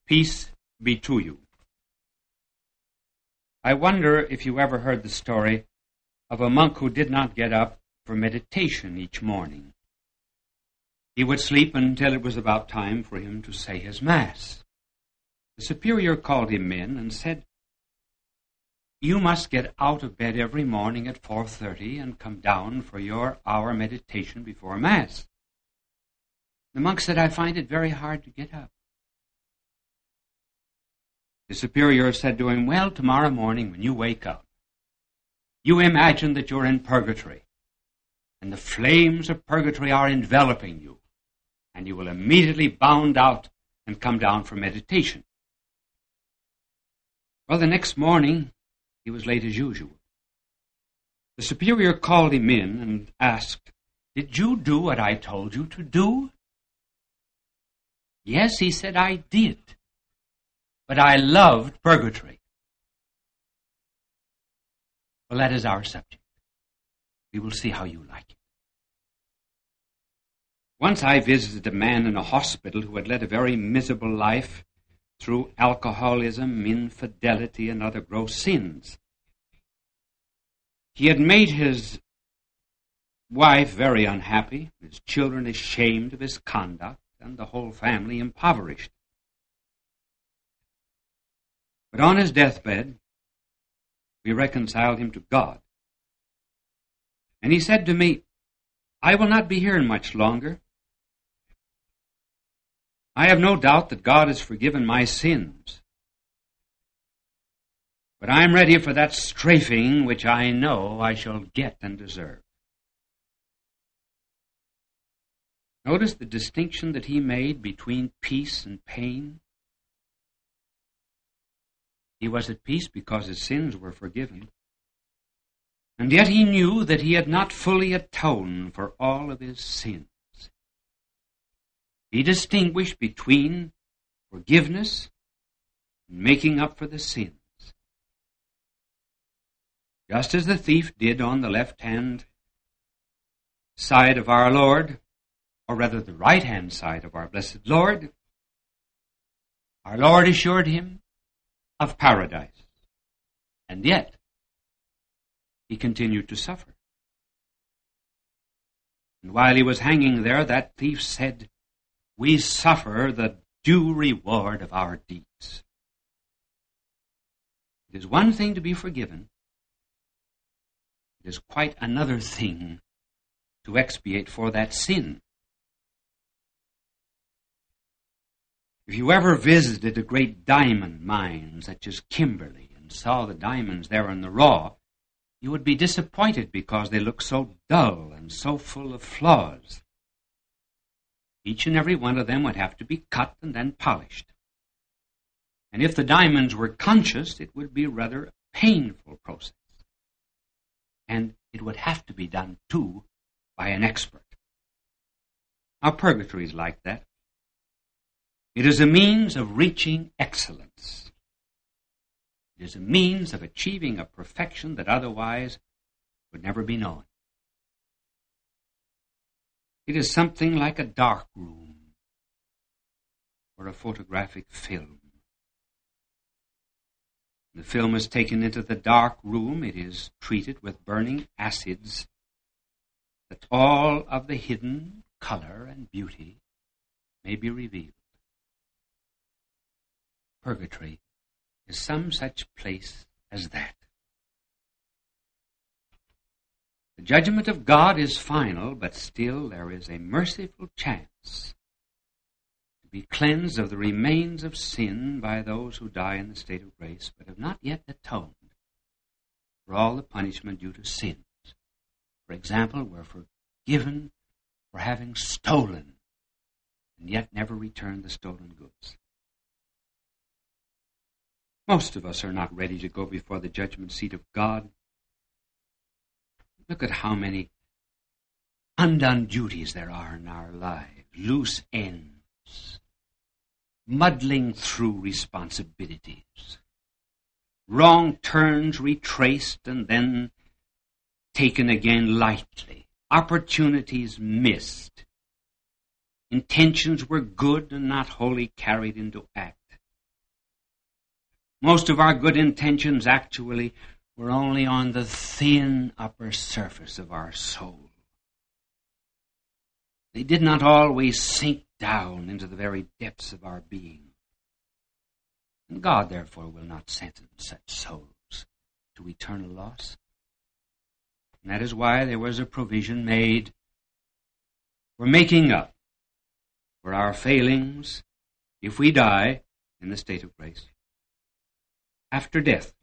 Peace be to you. I wonder if you ever heard the story of a monk who did not get up for meditation each morning. He would sleep until it was about time for him to say his Mass. The superior called him in and said, "You must get out of bed every morning at 4:30 and come down for your hour meditation before Mass." The monk said, "I find it very hard to get up." The superior said to him, "Well, tomorrow morning when you wake up, you imagine that you're in purgatory, and the flames of purgatory are enveloping you, and you will immediately bound out and come down for meditation." Well, the next morning, he was late as usual. The superior called him in and asked, "Did you do what I told you to do?" "Yes," he said, "I did. But I loved purgatory." Well, that is our subject. We will see how you like it. Once I visited a man in a hospital who had led a very miserable life through alcoholism, infidelity, and other gross sins. He had made his wife very unhappy, his children ashamed of his conduct, and the whole family impoverished. But on his deathbed, we reconciled him to God. And he said to me, "I will not be here much longer. I have no doubt that God has forgiven my sins. But I am ready for that strafing which I know I shall get and deserve." Notice the distinction that he made between peace and pain. He was at peace because his sins were forgiven. And yet he knew that he had not fully atoned for all of his sins. He distinguished between forgiveness and making up for the sins. Just as the thief did on the left-hand side of our Lord, or rather the right-hand side of our blessed Lord, our Lord assured him of paradise. And yet, he continued to suffer. And while he was hanging there, that thief said, "We suffer the due reward of our deeds." It is one thing to be forgiven. It is quite another thing to expiate for that sin. If you ever visited a great diamond mine, such as Kimberley, and saw the diamonds there in the raw, you would be disappointed because they look so dull and so full of flaws. Each and every one of them would have to be cut and then polished. And if the diamonds were conscious, it would be rather a painful process. And it would have to be done, too, by an expert. Now, purgatory is like that. It is a means of reaching excellence. It is a means of achieving a perfection that otherwise would never be known. It is something like a dark room or a photographic film. The film is taken into the dark room. It is treated with burning acids that all of the hidden color and beauty may be revealed. Purgatory is some such place as that. The judgment of God is final, but still there is a merciful chance to be cleansed of the remains of sin by those who die in the state of grace, but have not yet atoned for all the punishment due to sins. For example, we're forgiven for having stolen and yet never returned the stolen goods. Most of us are not ready to go before the judgment seat of God. Look at how many undone duties there are in our lives, loose ends, muddling through responsibilities, wrong turns retraced and then taken again lightly, opportunities missed, intentions were good and not wholly carried into act. Most of our good intentions actually were only on the thin upper surface of our soul. They did not always sink down into the very depths of our being. And God, therefore, will not sentence such souls to eternal loss. And that is why there was a provision made for making up for our failings if we die in the state of grace after death.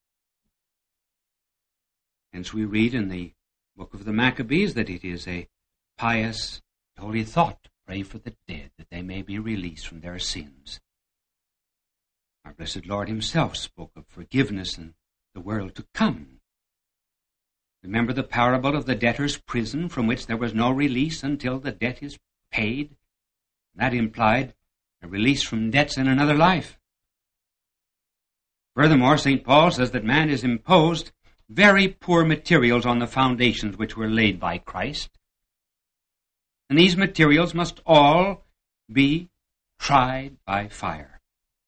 Hence we read in the book of the Maccabees that it is a pious, holy thought to pray for the dead, that they may be released from their sins. Our blessed Lord himself spoke of forgiveness in the world to come. Remember the parable of the debtor's prison, from which there was no release until the debt is paid? That implied a release from debts in another life. Furthermore, St. Paul says that man is imposed very poor materials on the foundations which were laid by Christ. And these materials must all be tried by fire.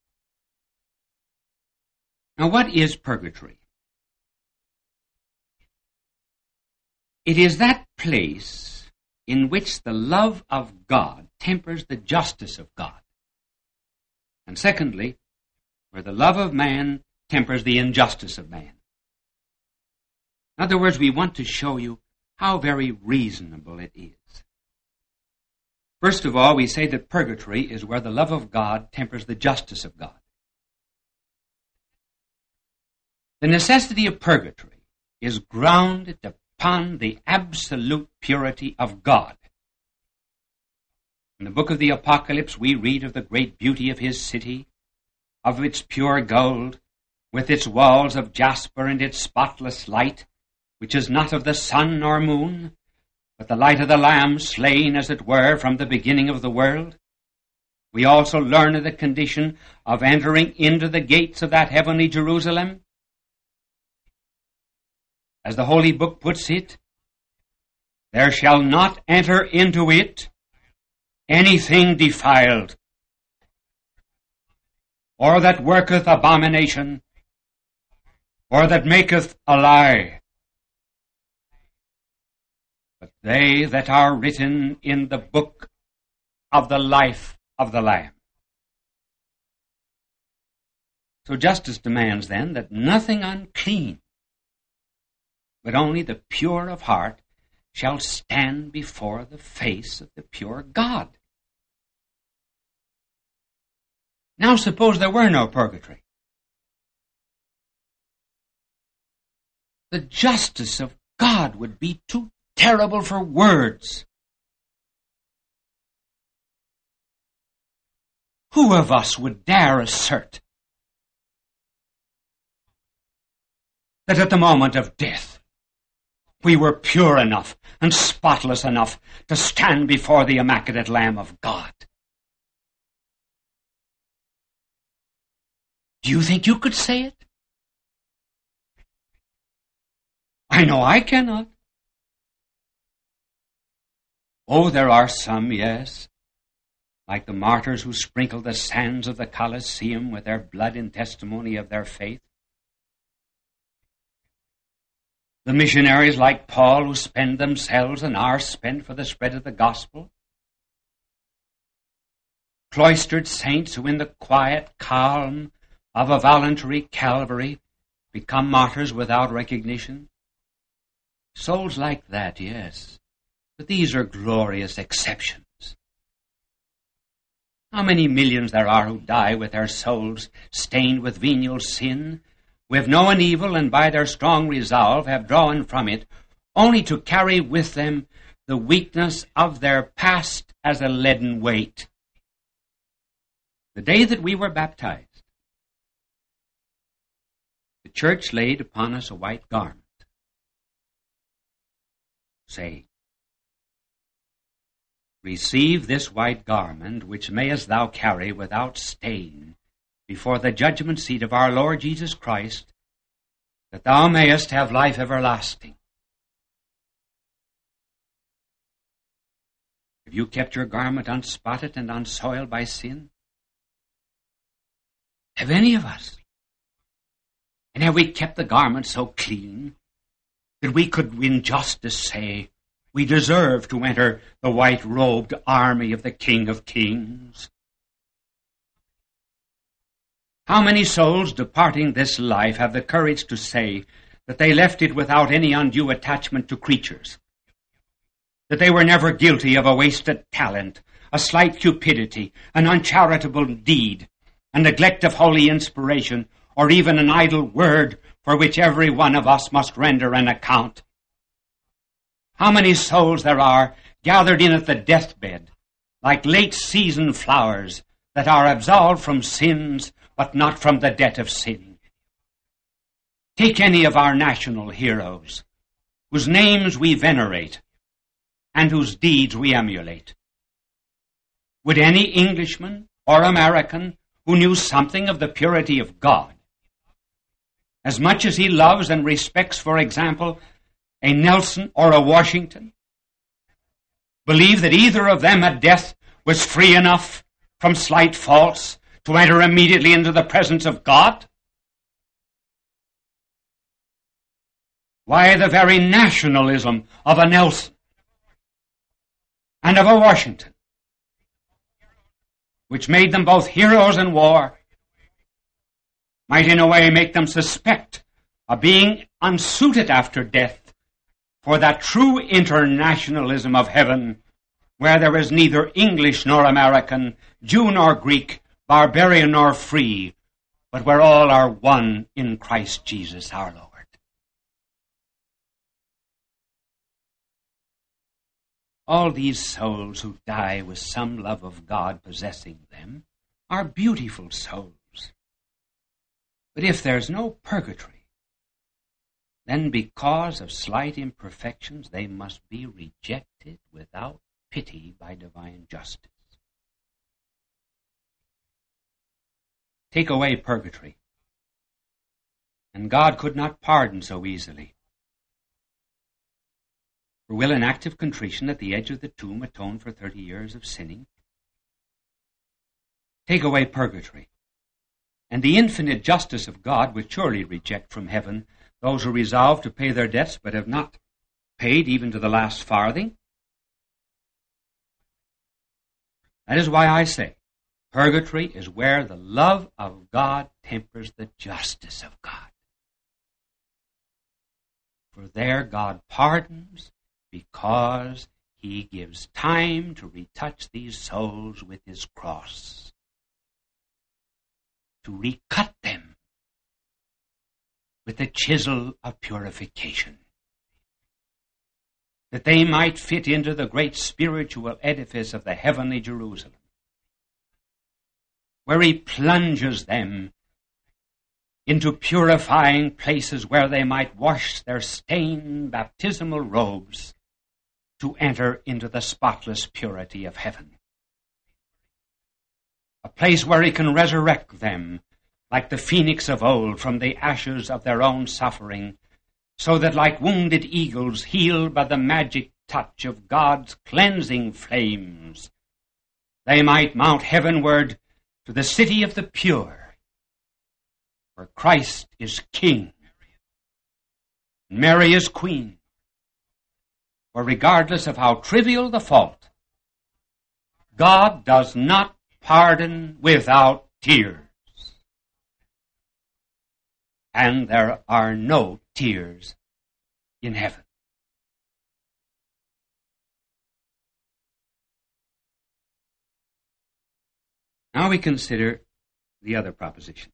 Now, what is purgatory? It is that place in which the love of God tempers the justice of God. And secondly, where the love of man tempers the injustice of man. In other words, we want to show you how very reasonable it is. First of all, we say that purgatory is where the love of God tempers the justice of God. The necessity of purgatory is grounded upon the absolute purity of God. In the book of the Apocalypse, we read of the great beauty of his city, of its pure gold, with its walls of jasper and its spotless light, which is not of the sun nor moon, but the light of the Lamb slain, as it were, from the beginning of the world. We also learn of the condition of entering into the gates of that heavenly Jerusalem. As the Holy Book puts it, there shall not enter into it anything defiled, or that worketh abomination, or that maketh a lie, but they that are written in the book of the life of the Lamb. So justice demands then that nothing unclean, but only the pure of heart, shall stand before the face of the pure God. Now suppose there were no purgatory. The justice of God would be too terrible for words. Who of us would dare assert that at the moment of death we were pure enough and spotless enough to stand before the immaculate Lamb of God? Do you think you could say it? I know I cannot. Oh, there are some, yes, like the martyrs who sprinkle the sands of the Colosseum with their blood in testimony of their faith. The missionaries like Paul who spend themselves and are spent for the spread of the gospel. Cloistered saints who in the quiet calm of a voluntary Calvary become martyrs without recognition. Souls like that, yes, but these are glorious exceptions. How many millions there are who die with their souls stained with venial sin, who have known evil and by their strong resolve have drawn from it, only to carry with them the weakness of their past as a leaden weight. The day that we were baptized, the church laid upon us a white garment, saying, "Receive this white garment, which mayest thou carry without stain before the judgment seat of our Lord Jesus Christ, that thou mayest have life everlasting." Have you kept your garment unspotted and unsoiled by sin? Have any of us? And have we kept the garments so clean that we could in justice say we deserve to enter the white-robed army of the King of Kings? How many souls departing this life have the courage to say that they left it without any undue attachment to creatures, that they were never guilty of a wasted talent, a slight cupidity, an uncharitable deed, a neglect of holy inspiration, or even an idle word for which every one of us must render an account? How many souls there are gathered in at the deathbed, like late-season flowers, that are absolved from sins, but not from the debt of sin. Take any of our national heroes, whose names we venerate, and whose deeds we emulate. Would any Englishman or American who knew something of the purity of God, as much as he loves and respects, for example, a Nelson or a Washington, believe that either of them at death was free enough from slight faults to enter immediately into the presence of God? Why, the very nationalism of a Nelson and of a Washington, which made them both heroes in war, might in a way make them suspect of being unsuited after death for that true internationalism of heaven, where there is neither English nor American, Jew nor Greek, barbarian nor free, but where all are one in Christ Jesus our Lord. All these souls who die with some love of God possessing them are beautiful souls. But if there's no purgatory, then because of slight imperfections they must be rejected without pity by divine justice. Take away purgatory, and God could not pardon so easily. For will an act of contrition at the edge of the tomb atone for 30 years of sinning? Take away purgatory, and the infinite justice of God would surely reject from heaven those who resolve to pay their debts but have not paid even to the last farthing. That is why I say, purgatory is where the love of God tempers the justice of God. For there God pardons because he gives time to retouch these souls with his cross, to recut them with the chisel of purification, that they might fit into the great spiritual edifice of the heavenly Jerusalem, where he plunges them into purifying places where they might wash their stained baptismal robes to enter into the spotless purity of heaven. A place where he can resurrect them like the phoenix of old from the ashes of their own suffering, so that like wounded eagles healed by the magic touch of God's cleansing flames, they might mount heavenward to the city of the pure, where Christ is King, and Mary is Queen, where regardless of how trivial the fault, God does not pardon without tears. And there are no tears in heaven. Now we consider the other proposition.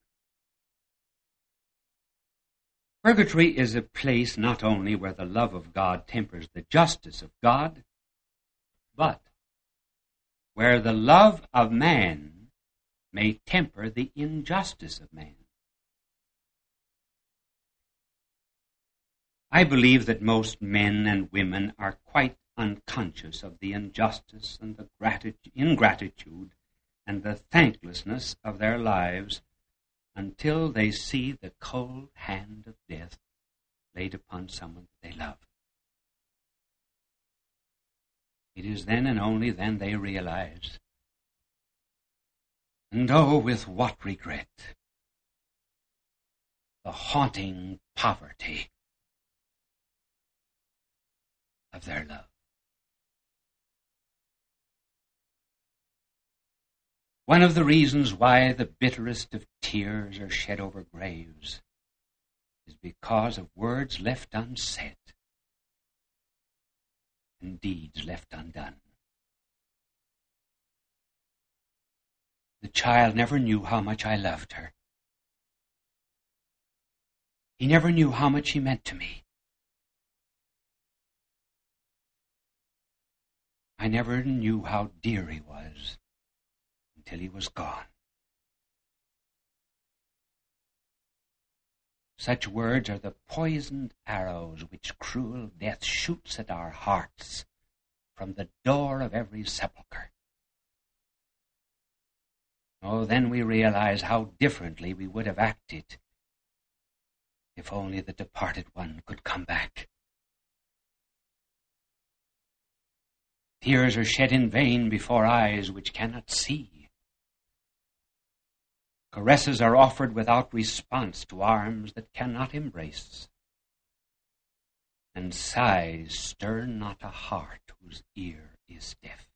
Purgatory is a place not only where the love of God tempers the justice of God, but where the love of man may temper the injustice of man. I believe that most men and women are quite unconscious of the injustice and the ingratitude and the thanklessness of their lives until they see the cold hand of death laid upon someone they love. It is then and only then they realize, and oh, with what regret, the haunting poverty of their love. One of the reasons why the bitterest of tears are shed over graves is because of words left unsaid and deeds left undone. The child never knew how much I loved her. He never knew how much he meant to me. I never knew how dear he was until he was gone. Such words are the poisoned arrows which cruel death shoots at our hearts from the door of every sepulchre. Oh, then we realize how differently we would have acted if only the departed one could come back. Tears are shed in vain before eyes which cannot see. Caresses are offered without response to arms that cannot embrace. And sighs stir not a heart whose ear is deaf.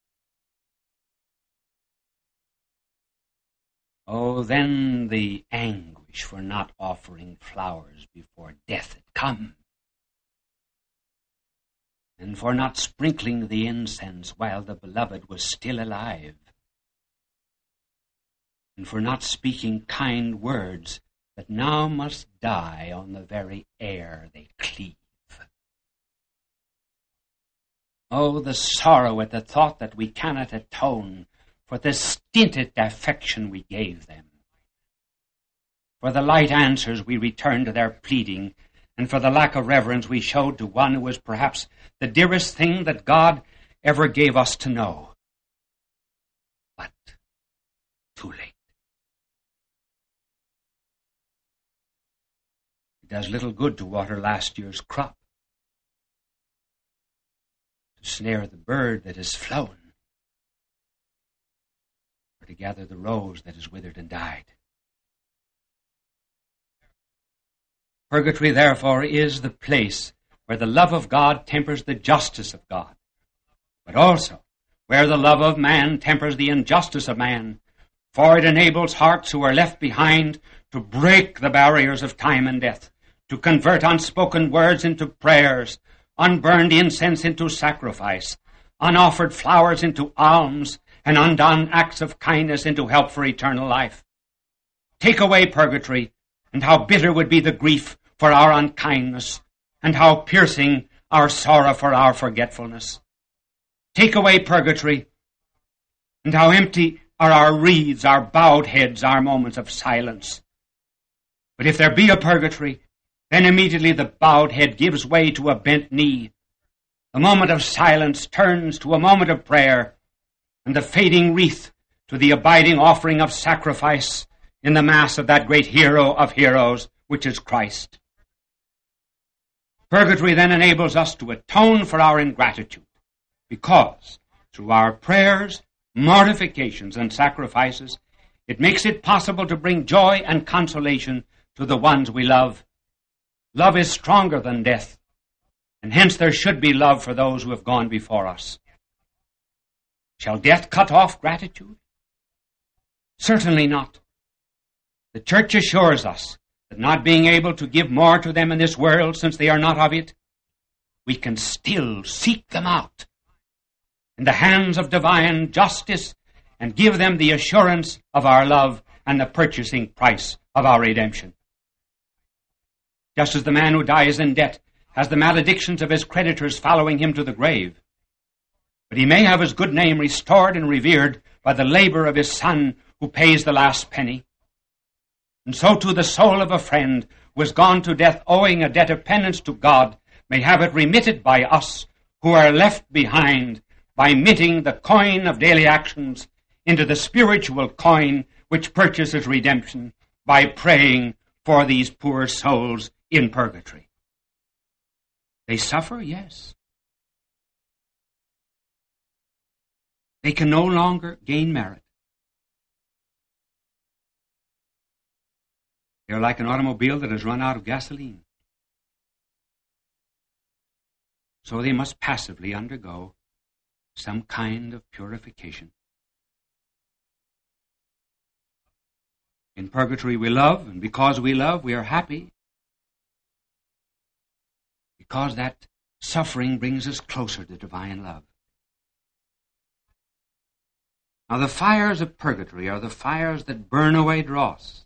Oh, then the anguish for not offering flowers before death had come, and for not sprinkling the incense while the beloved was still alive, and for not speaking kind words that now must die on the very air they cleave. Oh, the sorrow at the thought that we cannot atone for the stinted affection we gave them, for the light answers we returned to their pleading, and for the lack of reverence we showed to one who was perhaps the dearest thing that God ever gave us to know. But too late. It does little good to water last year's crop, to snare the bird that has flown, or to gather the rose that is withered and died. Purgatory, therefore, is the place where the love of God tempers the justice of God, but also where the love of man tempers the injustice of man, for it enables hearts who are left behind to break the barriers of time and death, to convert unspoken words into prayers, unburned incense into sacrifice, unoffered flowers into alms, and undone acts of kindness into help for eternal life. Take away purgatory, and how bitter would be the grief for our unkindness, and how piercing our sorrow for our forgetfulness. Take away purgatory, and how empty are our wreaths, our bowed heads, our moments of silence. But if there be a purgatory, then immediately the bowed head gives way to a bent knee. The moment of silence turns to a moment of prayer, and the fading wreath to the abiding offering of sacrifice in the Mass of that great hero of heroes, which is Christ. Purgatory then enables us to atone for our ingratitude, because through our prayers, mortifications, and sacrifices, it makes it possible to bring joy and consolation to the ones we love. Love is stronger than death, and hence there should be love for those who have gone before us. Shall death cut off gratitude? Certainly not. The Church assures us that not being able to give more to them in this world since they are not of it, we can still seek them out in the hands of divine justice and give them the assurance of our love and the purchasing price of our redemption. Just as the man who dies in debt has the maledictions of his creditors following him to the grave, but he may have his good name restored and revered by the labor of his son who pays the last penny. And so too the soul of a friend who has gone to death owing a debt of penance to God may have it remitted by us who are left behind by minting the coin of daily actions into the spiritual coin which purchases redemption by praying for these poor souls in purgatory. They suffer, yes. They can no longer gain merit. They're like an automobile that has run out of gasoline. So they must passively undergo some kind of purification. In purgatory we love, and because we love, we are happy. Because that suffering brings us closer to divine love. Now the fires of purgatory are the fires that burn away dross.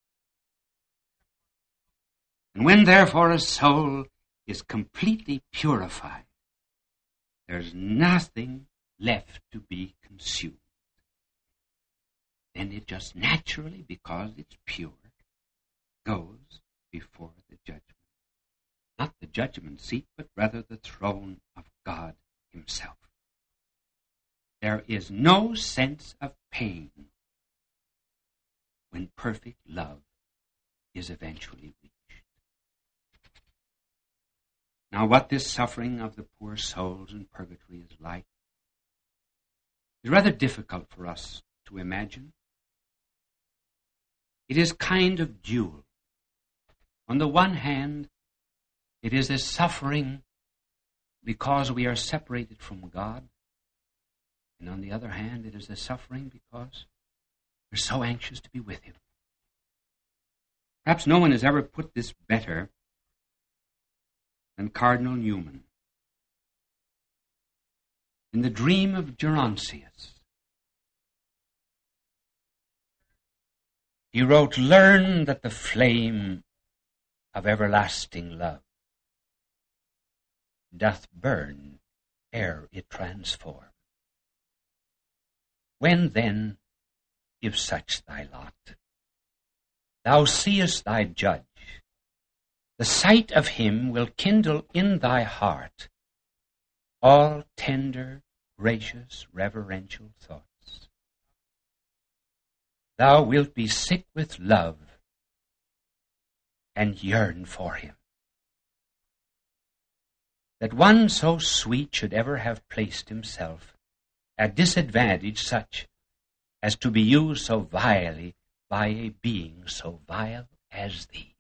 And when therefore a soul is completely purified, there's nothing left to be consumed. Then it just naturally, because it's pure, goes before the judgment. Not the judgment seat, but rather the throne of God himself. There is no sense of pain when perfect love is eventually reached. Now, what this suffering of the poor souls in purgatory is like is rather difficult for us to imagine. It is kind of dual. On the one hand, it is a suffering because we are separated from God. And on the other hand, it is a suffering because we're so anxious to be with him. Perhaps no one has ever put this better than Cardinal Newman. In the Dream of Gerontius, he wrote, "Learn that the flame of everlasting love doth burn ere it transform. When then, if such thy lot, thou seest thy judge, the sight of him will kindle in thy heart all tender, gracious, reverential thoughts. Thou wilt be sick with love and yearn for him. That one so sweet should ever have placed himself at disadvantage such as to be used so vilely by a being so vile as thee.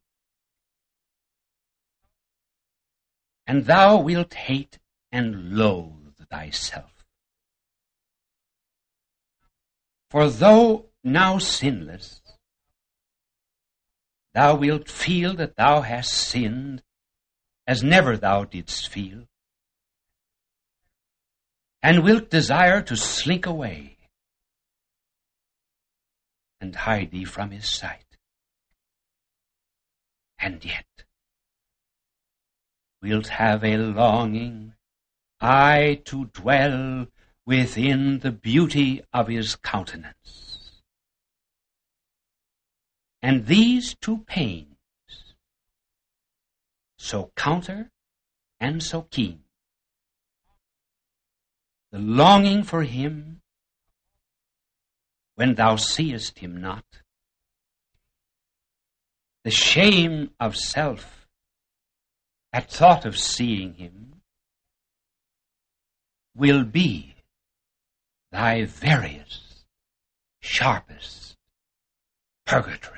And thou wilt hate and loathe thyself. For though now sinless, thou wilt feel that thou hast sinned as never thou didst feel, and wilt desire to slink away and hide thee from his sight. And yet wilt have a longing, aye, to dwell within the beauty of his countenance. And these two pains, so counter and so keen, the longing for him when thou seest him not, the shame of self at thought of seeing him, will be thy veriest, sharpest purgatory.